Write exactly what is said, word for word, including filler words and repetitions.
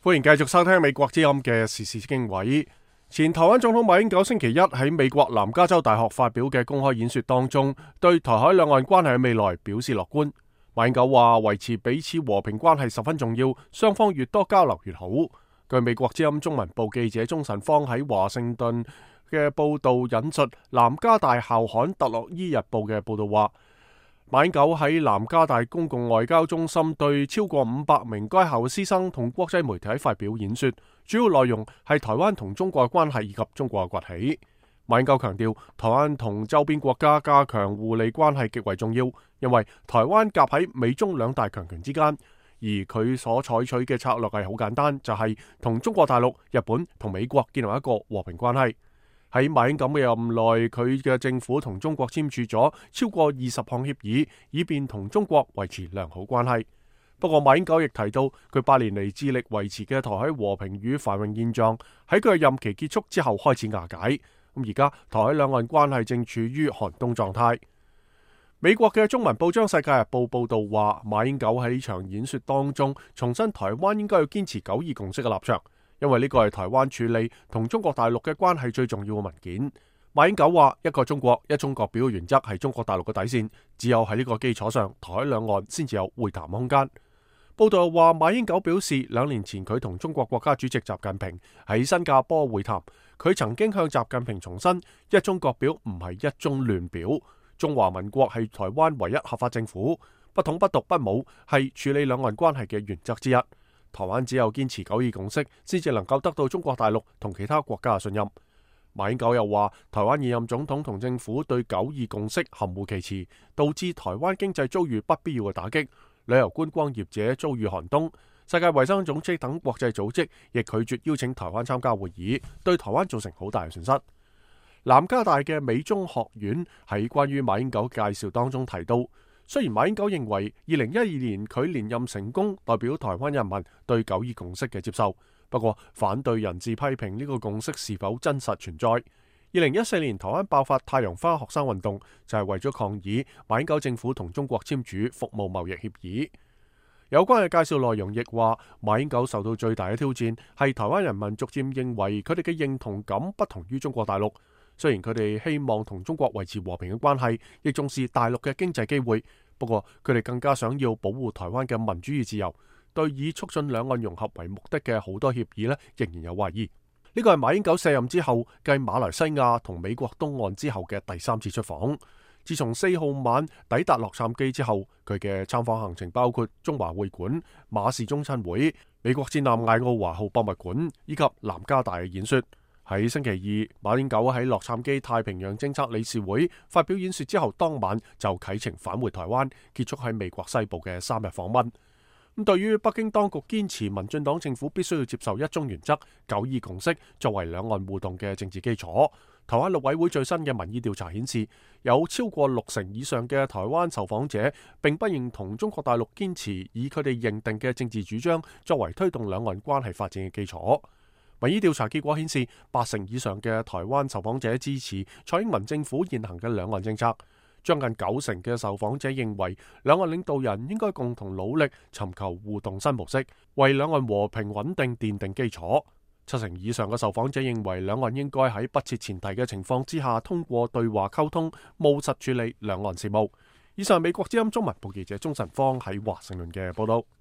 歡迎繼續收聽美國之音嘅時事經緯。前台灣總統馬英九星期一喺美國南加州大學發表嘅公開演說當中，對台海兩岸關係嘅未來表示樂觀。馬英九話維持彼此和平關係十分重要，雙方越多交流越好。據美國之音中文部記者鍾晨芳喺華盛頓嘅報道引述南加大校刊特洛伊日報嘅報道話，馬英九喺南加大公共外交中心對超過五百名該校嘅師生同國際媒體發表演說，主要內容係台灣同中國嘅關係以及中國嘅崛起。馬英九強調，台灣同周邊國家加強互利關係極為重要，因為台灣夾喺美中兩大強權之間，而佢所採取嘅策略係好簡單，就係、是、同中國大陸、日本同美國建立一個和平關係。喺馬英九嘅任內，佢嘅政府同中國簽署咗超過二十項協議，以便同中國維持良好關係。不過馬英九亦提到，佢八年嚟致力維持嘅台海和平與繁榮現狀，喺佢嘅任期結束之後開始瓦解。咁而家台海兩岸關係正處於寒冬狀態。美國嘅中文報章《世界日報》報道話，馬英九喺呢場演說當中重申台灣應該要堅持九二共識嘅立場。因為呢個係台灣處理同中國大陸嘅關係最重要嘅文件。馬英九話，一個中國一中各表嘅原則係中國大陸嘅底線，只有喺呢個基礎上，台海兩岸先至有會談空間。報道又話，馬英九表示，兩年前佢同中國國家主席習近平喺新加坡會談，佢曾經向習近平重申，一中各表唔係一中亂表，中華民國係台灣唯一合法政府，不統不獨不武係處理兩岸關係嘅原則之一。台灣只有堅持九二共識，先至能夠得到中國大陸同其他國家嘅信任。馬英九又話，台灣現任總統同政府對九二共識含糊其辭，導致台灣經濟遭遇不必要嘅打擊，旅遊觀光業者遭遇寒冬。世界衛生組織等國際組織亦拒絕邀請台灣參加會議，對台灣造成好大嘅損失。南加大嘅美中學院喺關於馬英九介紹當中提到，雖然馬英九認為二零一二年佢連任成功，代表台灣人民對九二共識嘅接受，不過反對人士批評呢個共識是否真實存在。二零一四年台灣爆發太陽花學生運動，就係為咗抗議馬英九政府同中國簽署服務貿易協議。有關嘅介紹內容亦話，馬英九受到最大嘅挑戰係台灣人民逐漸認為佢哋嘅認同感不同於中國大陸。雖然佢哋希望同中國維持和平嘅關係，亦重視大陸嘅經濟機會，不過佢哋更加想要保護台灣嘅民主與自由。對以促進兩岸融合為目的嘅好多協議呢，仍然有懷疑。呢個係馬英九卸任之後，繼馬來西亞同美國東岸之後嘅第三次出訪。自從四號晚抵達洛杉磯之後，佢嘅參訪行程包括中華會館、馬氏宗親會、美國戰艦艾奧華號博物館以及南加大嘅演說。喺星期二，馬英九喺洛杉磯太平洋政策理事會發表演說之後，當晚就啟程返回台灣，結束喺美國西部嘅三日訪問。咁對於北京當局堅持民進黨政府必須要接受一中原則、九二共識作為兩岸互動嘅政治基礎，台灣陸委會最新嘅民意調查顯示，有超過六成以上嘅台灣受訪者並不認同中國大陸堅持以佢哋認定嘅政治主張作為推動兩岸關係發展嘅基礎。民意調查結果顯示，八成以上嘅台灣受訪者支持蔡英文政府現行嘅兩岸政策，將近九成嘅受訪者認為兩岸領導人應該共同努力尋求互動新模式，為兩岸和平穩定奠定基礎。七成以上嘅受訪者認為兩岸應該喺不設前提嘅情況之下，通過對話溝通，務實處理兩岸事務。以上美國之音中文部記者鍾晨芳喺華盛頓嘅報道。